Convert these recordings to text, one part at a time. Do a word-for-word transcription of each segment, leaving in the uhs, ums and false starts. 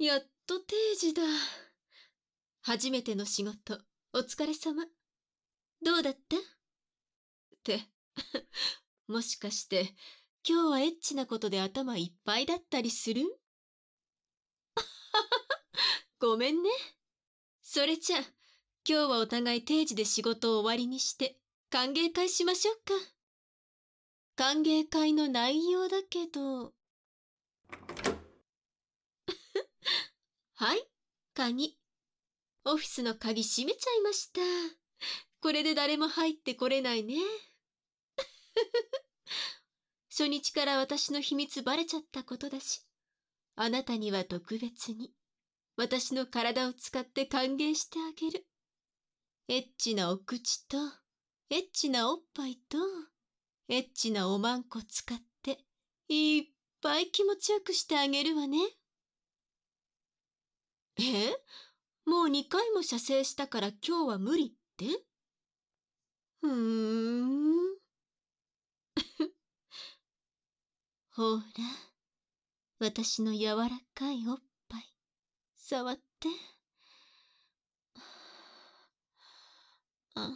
やっと定時だ。初めての仕事、お疲れ様。どうだったって、もしかして、今日はエッチなことで頭いっぱいだったりする？ごめんね。それじゃあ、今日はお互い定時で仕事を終わりにして、歓迎会しましょうか。歓迎会の内容だけど。はい、鍵。オフィスの鍵閉めちゃいました。これで誰も入ってこれないね。初日から私の秘密バレちゃったことだし、あなたには特別に私の体を使って歓迎してあげる。エッチなお口と、エッチなおっぱいと、エッチなおまんこ使って、いっぱい気持ちよくしてあげるわね。え？もうにかいも射精したから今日は無理って？ふーん。ほら、私の柔らかいおっぱい、触って。あ、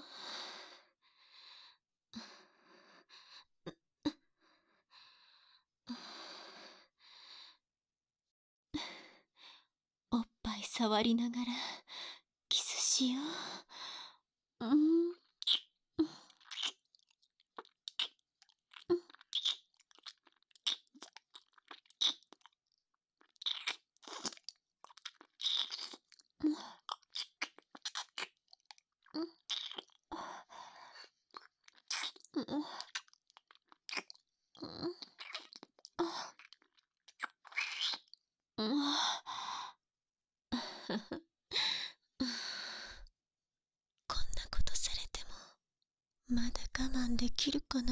おっぱい触りながらキスしよう。うん。こんなことされてもまだ我慢できるかな。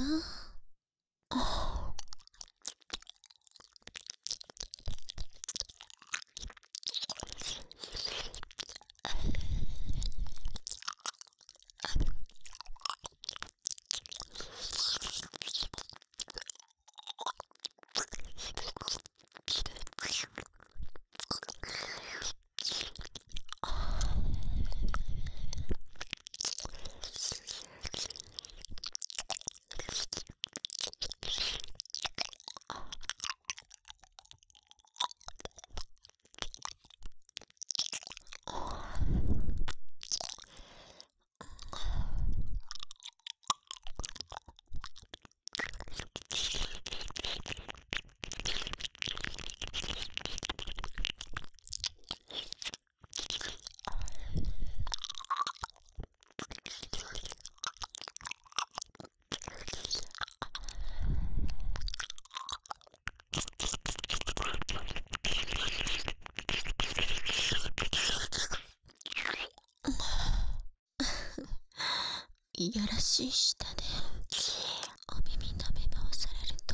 いやらしい舌でお耳舐め回されると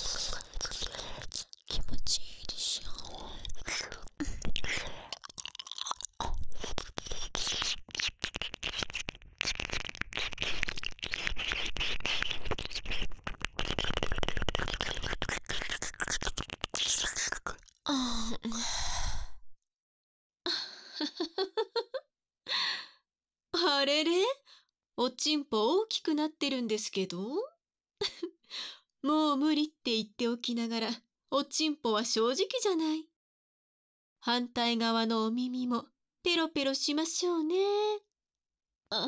気持ちいいでしょああれれ、おちんぽ大きくなってるんですけど。もう無理って言っておきながら、おちんぽは正直じゃない。反対側のお耳もペロペロしましょうね。あ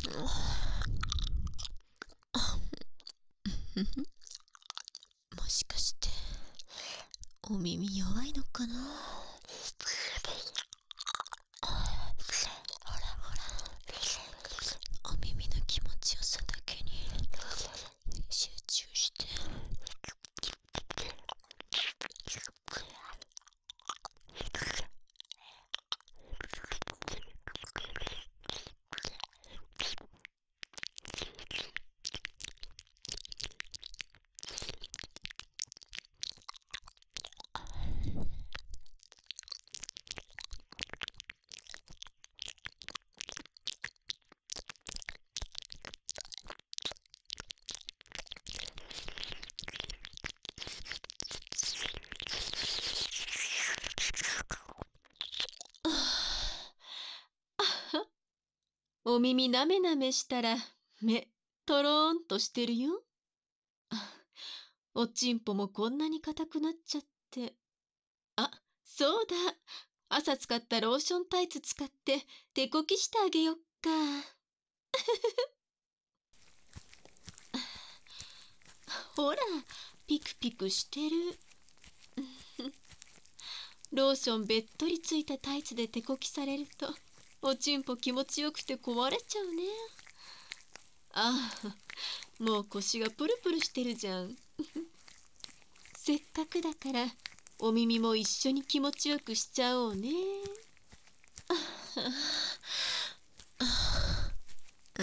もしかしてお耳弱いのかな。ほらほら、お耳の気持ちよさだけに集中して。 お耳なめなめしたら目とろーんとしてるよ。おちんぽもこんなに硬くなっちゃって。あ、そうだ。朝使ったローションタイツ使って手こきしてあげよっか。ほら、ピクピクしてる。ローションべっとりついたタイツで手こきされるとおちんぽ気持ちよくて壊れちゃうね。ああ、もう腰がプルプルしてるじゃん。せっかくだからお耳も一緒に気持ちよくしちゃおうね。 うん。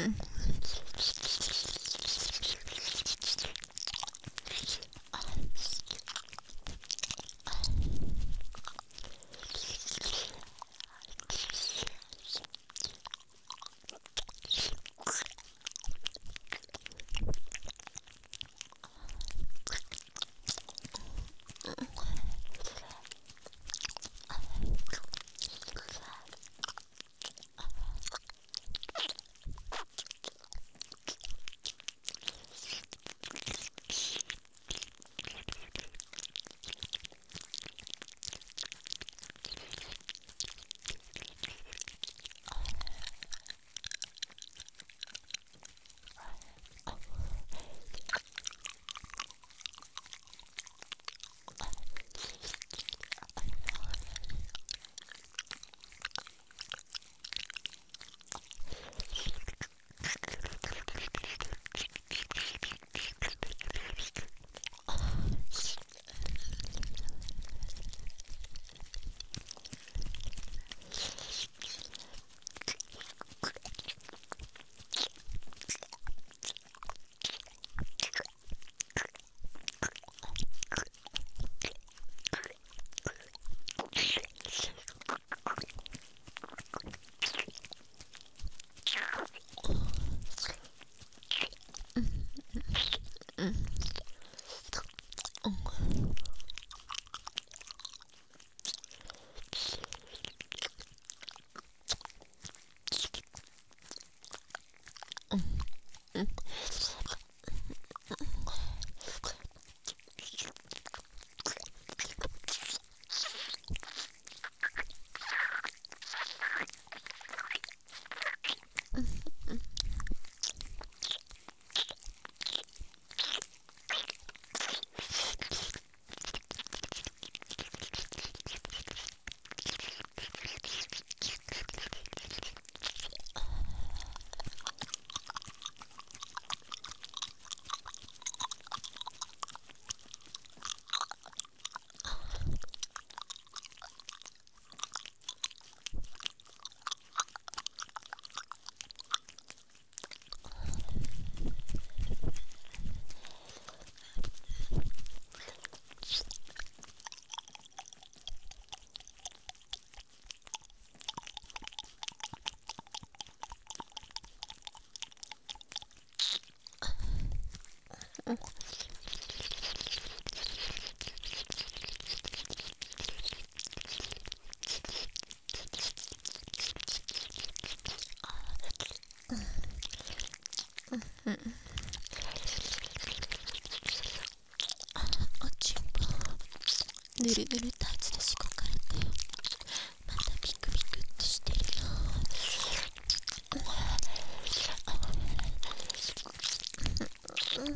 おちんぽぬるぬるタイツでしごかれてまたピクピクってしてるよ。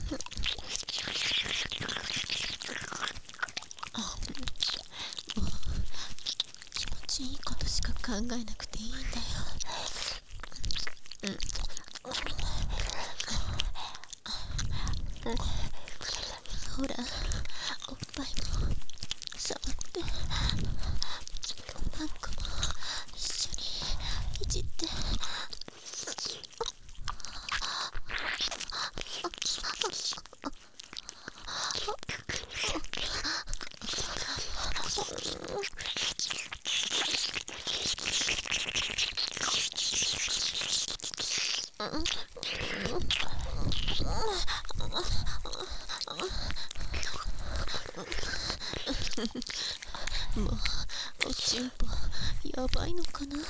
もう気持ちいいことしか考えなくていいんだよ。ほら、おっぱいも触ってなんかも一緒にいじって。もうおちんぽやばいのかな。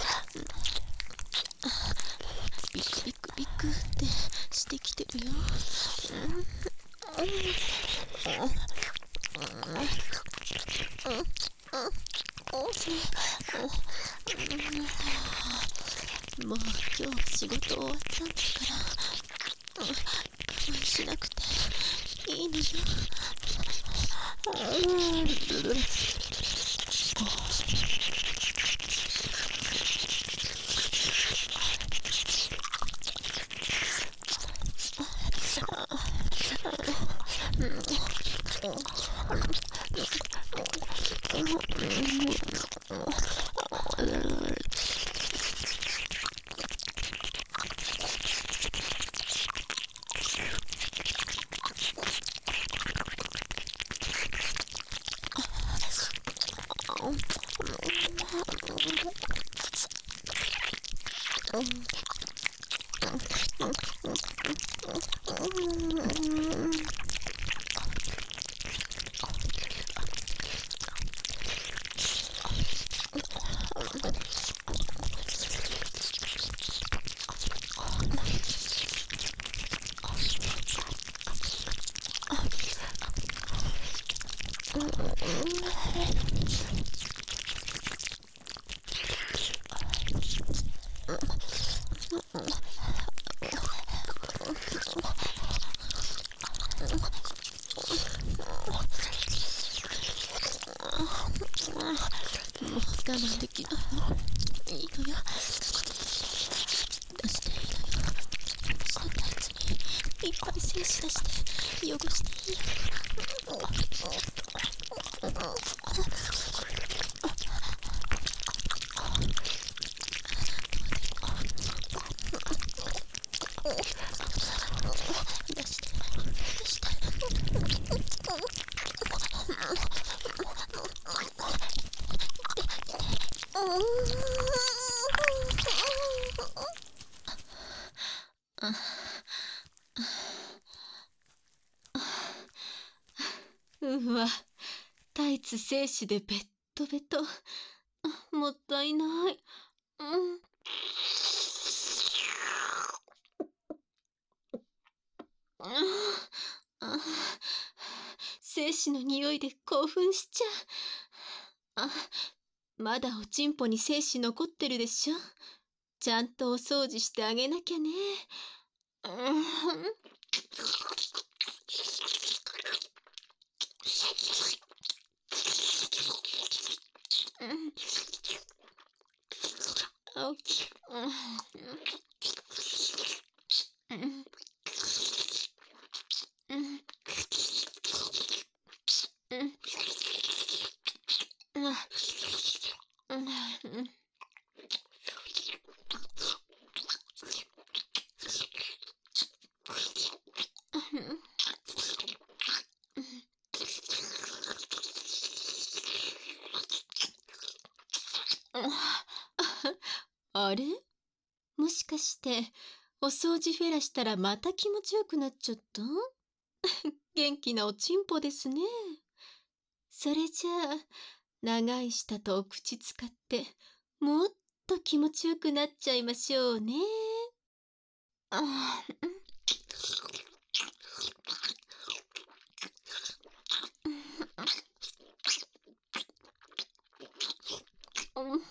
ビクビクビクってしてきてるよ。もう今日仕事終わったんだから我慢しなくていいのよ。もう我慢できない。いいのよ。出していいのよ。そんなやつにいっぱい精子出して汚していいよ。出して出して。 うわ、タイツ精子でベットベト。もったいない。うんあ精子の匂いで興奮しちゃう。あ、まだおちんぽに精子残ってるでしょ。ちゃんとお掃除してあげなきゃね。うんあうんうんあれ、もしかしてお掃除フェラしたらまた気持ちよくなっちゃった？元気なおちんぽですね。それじゃあ長い舌とお口使ってもっと気持ちよくなっちゃいましょうね。あうん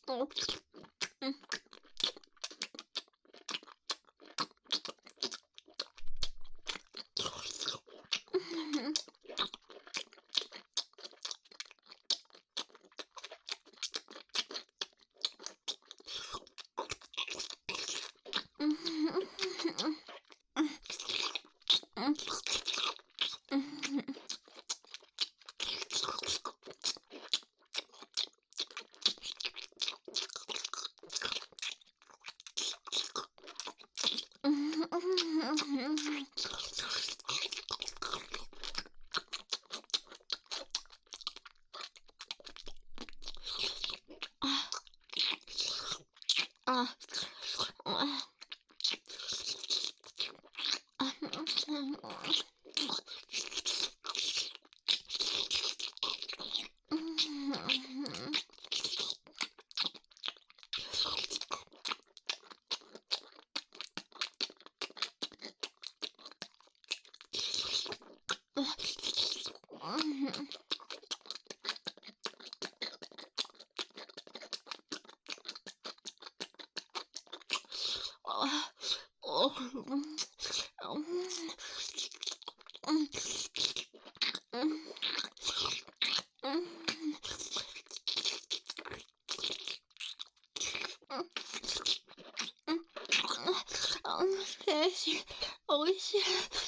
精子、おいしい。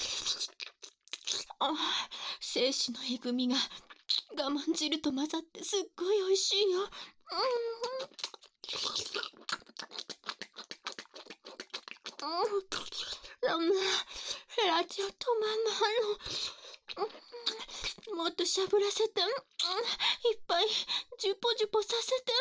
あ、精子のえぐみが我慢汁と混ざってすっごいおいしいよ。うん、うん、ヘラチオ止まんないの。もっとしゃぶらせて、うん、いっぱいジュポジュポさせて。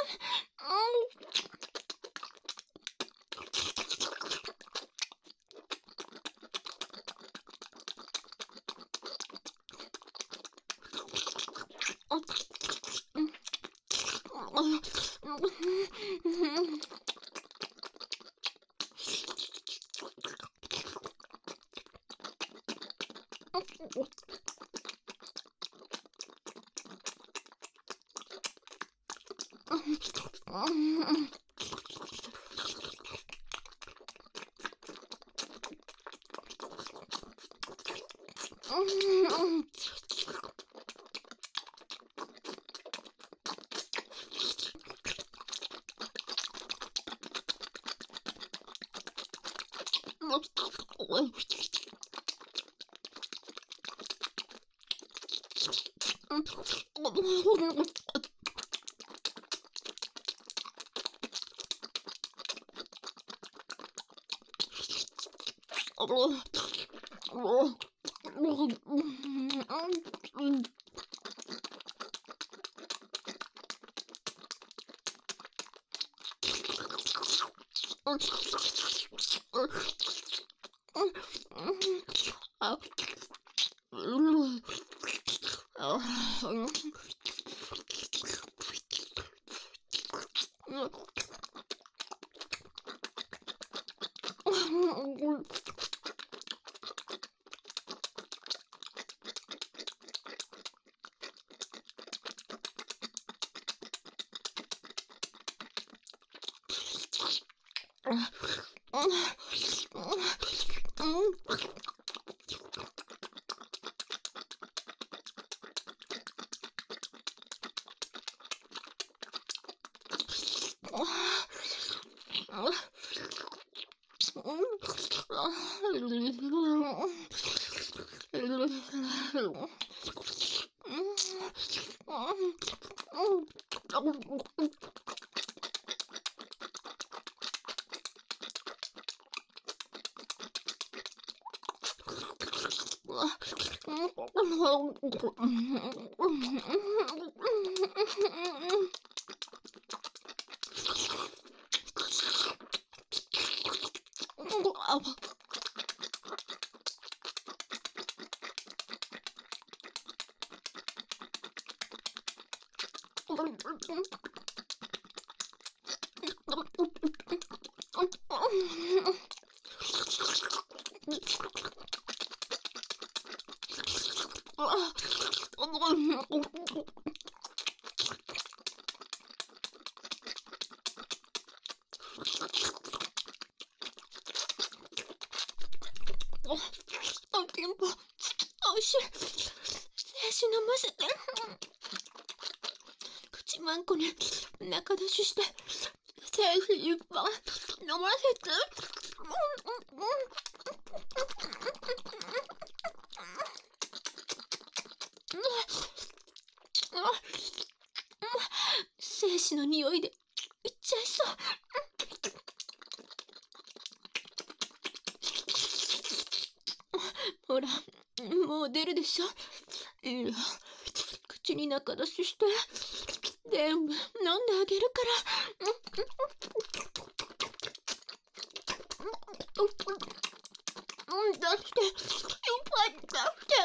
おちんぽ、おいしい。精子飲ませて。口まんこに中出しして、精子いっぱい飲ませて。精子の匂いでいっちゃいそう。ほら、もう出るでしょ。いや、口に中出しして全部飲んであげるから。うん、出して、いっぱい出して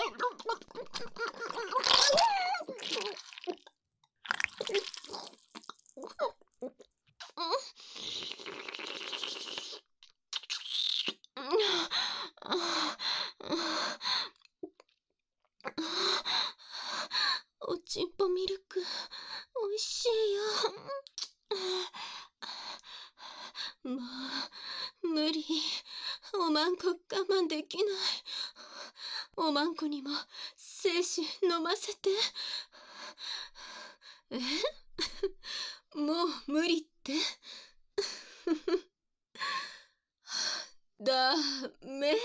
おちんぽミルク、おいしいよ。もう、無理。おまんこ我慢できない。おまんこにも精子飲ませて。えもう無理って。ダメ。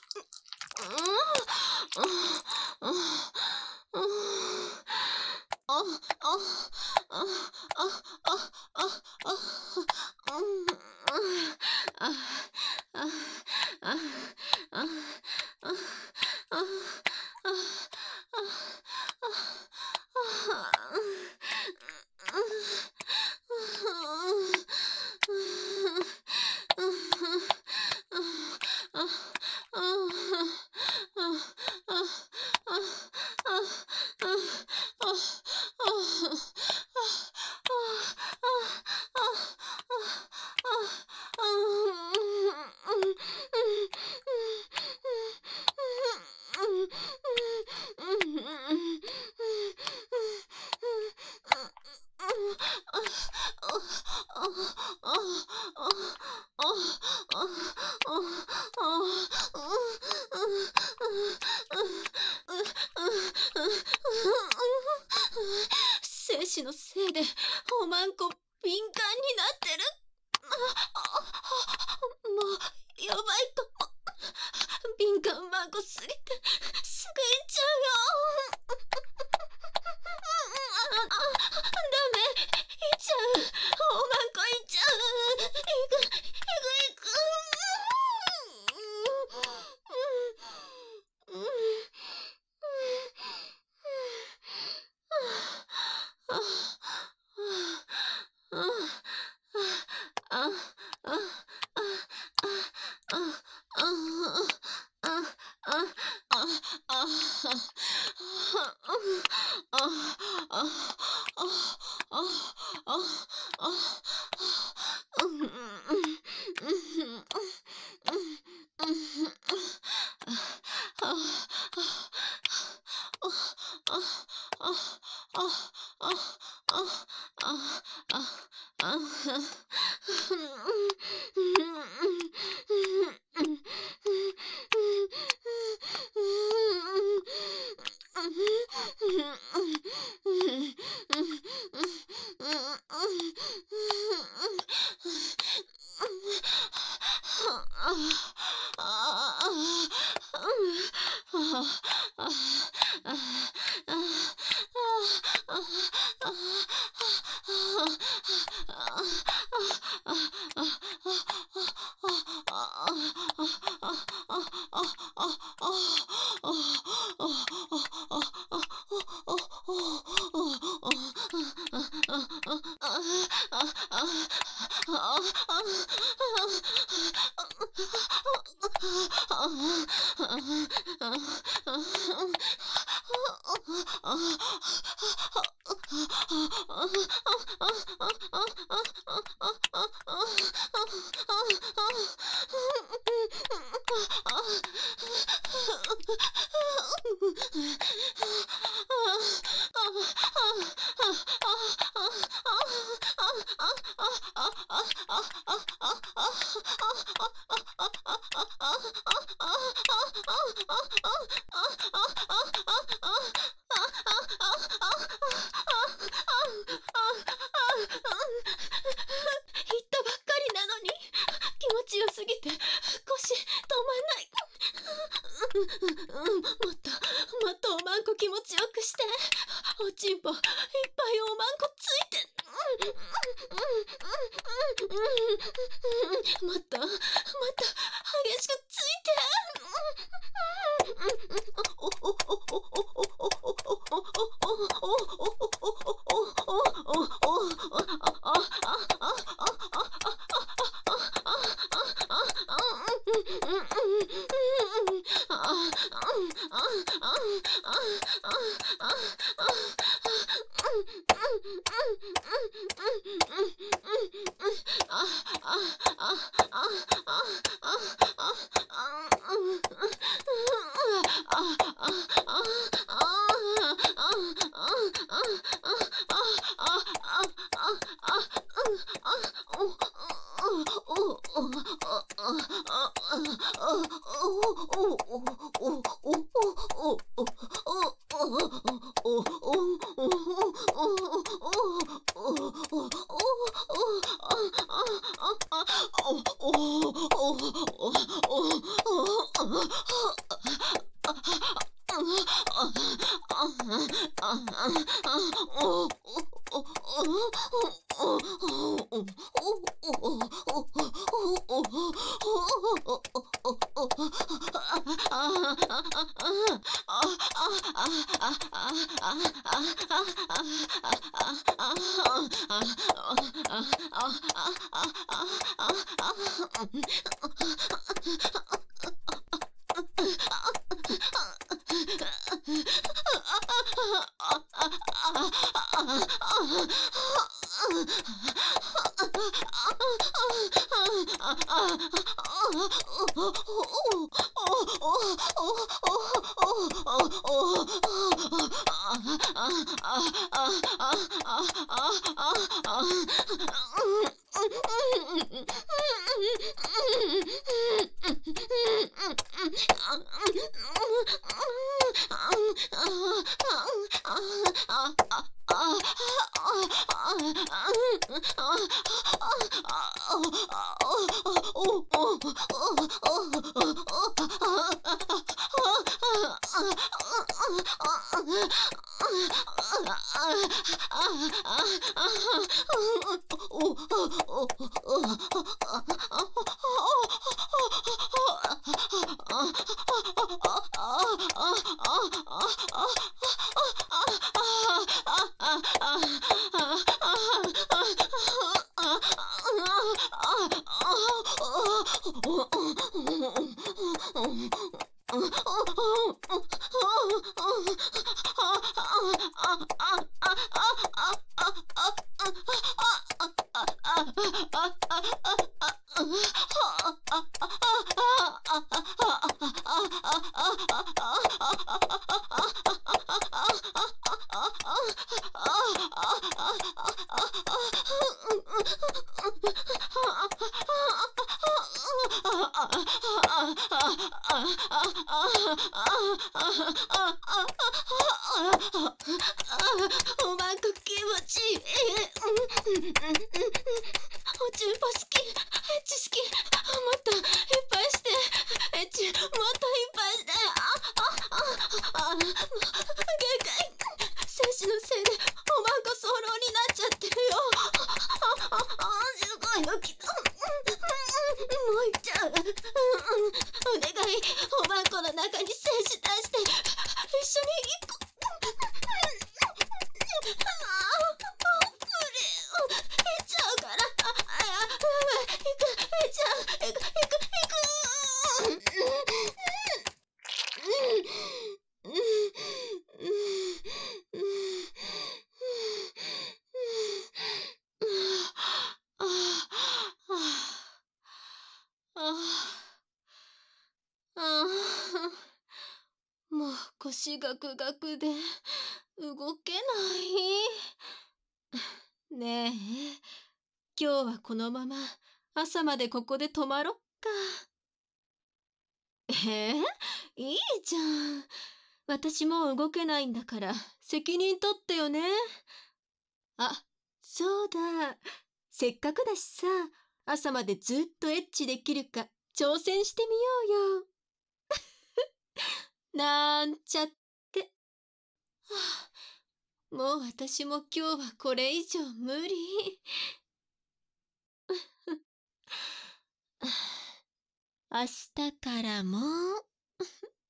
精子のせいでおまんこ敏感になってる。もうやばいかも。敏感マンコすぎてすぐ行っちゃうよ。ダメ、行っちゃう。おまんこ行っちゃう。行く行く行く。 もっともっとおまんこ気持ちよくして。おちんぽいっぱいおまんこついて。もっともっと激しくついて。おまんこ気持ちいい。おちんぽ好き、エッチ好き。もっといっぱいして、エッチもっといっぱいして。ああああ、もう限界。精子のせいでおまんこ早漏になっちゃってるよ。あああすごいよきっと。もういっちゃう。お願い、おまんこの中に精子出して一緒に行こう。もう腰ガクガクで動けない。ねえ、今日はこのまま朝までここで泊まろっか。えー、いいじゃん。私もう動けないんだから責任取ってよね。あ、そうだ。せっかくだしさ、朝までずっとエッチできるか挑戦してみようよ。 なんちゃって。はあ、もう私も今日はこれ以上無理。明日からも